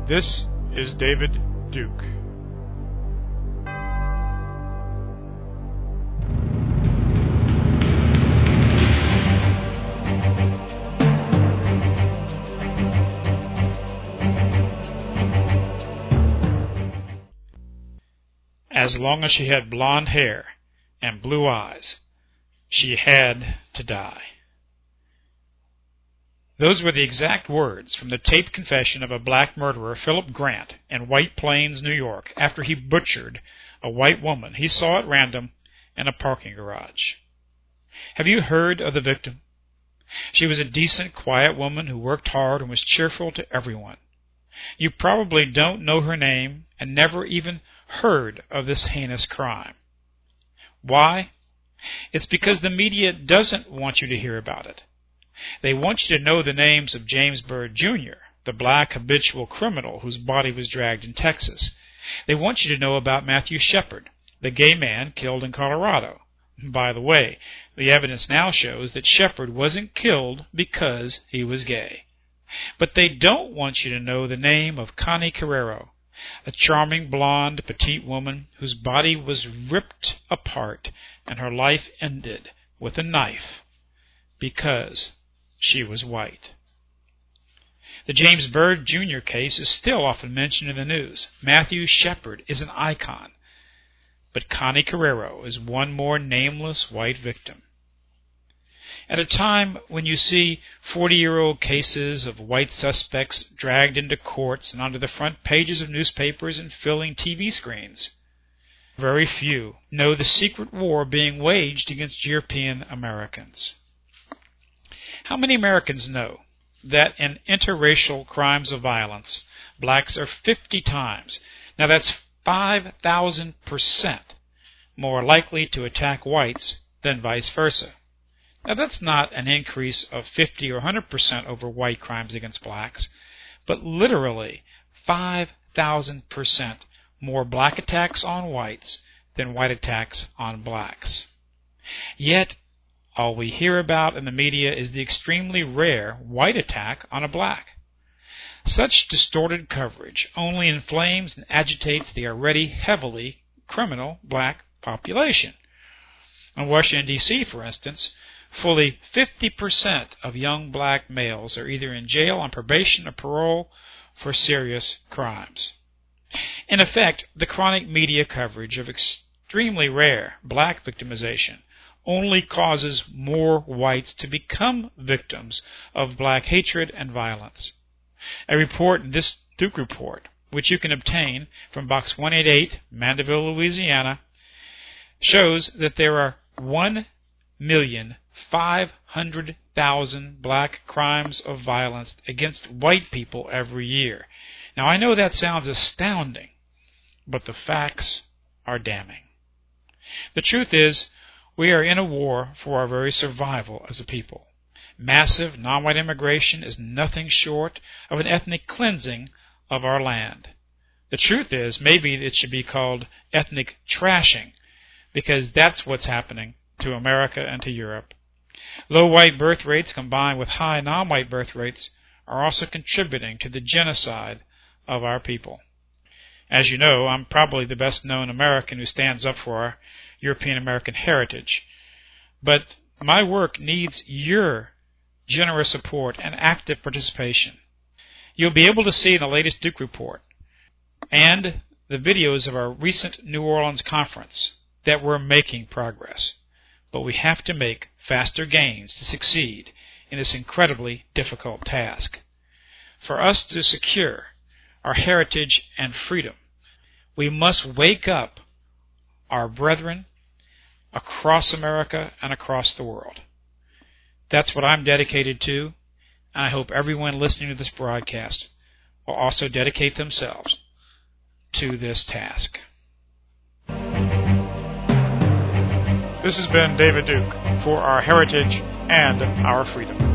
This is David Duke. As long as she had blonde hair and blue eyes, she had to die. Those were the exact words from the taped confession of a black murderer, Philip Grant, in White Plains, New York, after he butchered a white woman he saw at random in a parking garage. Have you heard of the victim? She was a decent, quiet woman who worked hard and was cheerful to everyone. You probably don't know her name and never even heard of this heinous crime. Why? It's because the media doesn't want you to hear about it. They want you to know the names of James Byrd, Jr., the black habitual criminal whose body was dragged in Texas. They want you to know about Matthew Shepard, the gay man killed in Colorado. By the way, the evidence now shows that Shepard wasn't killed because he was gay. But they don't want you to know the name of Connie Carrero, a charming, blonde, petite woman whose body was ripped apart and her life ended with a knife because she was white. The James Byrd Jr. case is still often mentioned in the news. Matthew Shepard is an icon, but Connie Carrero is one more nameless white victim. At a time when you see 40-year-old cases of white suspects dragged into courts and onto the front pages of newspapers and filling TV screens, very few know the secret war being waged against European Americans. How many Americans know that in interracial crimes of violence, blacks are 50 times, now that's 5,000% more likely to attack whites than vice versa? Now that's not an increase of 50 or 100% over white crimes against blacks, but literally 5,000% more black attacks on whites than white attacks on blacks. Yet, all we hear about in the media is the extremely rare white attack on a black. Such distorted coverage only inflames and agitates the already heavily criminal black population. In Washington, D.C., for instance, fully 50% of young black males are either in jail on probation or parole for serious crimes. In effect, the chronic media coverage of extremely rare black victimization only causes more whites to become victims of black hatred and violence. A report in this Duke Report, which you can obtain from Box 188, Mandeville, Louisiana, shows that there are 1,500,000 black crimes of violence against white people every year. Now, I know that sounds astounding, but the facts are damning. The truth is, we are in a war for our very survival as a people. Massive non-white immigration is nothing short of an ethnic cleansing of our land. The truth is, maybe it should be called ethnic trashing, because that's what's happening to America and to Europe. Low white birth rates combined with high non-white birth rates are also contributing to the genocide of our people. As you know, I'm probably the best known American who stands up for our European American heritage. But my work needs your generous support and active participation. You'll be able to see in the latest Duke Report and the videos of our recent New Orleans conference that we're making progress. But we have to make faster gains to succeed in this incredibly difficult task. For us to secure our heritage and freedom, we must wake up our brethren across America and across the world. That's what I'm dedicated to, and I hope everyone listening to this broadcast will also dedicate themselves to this task. This has been David Duke for Our Heritage and Our Freedom.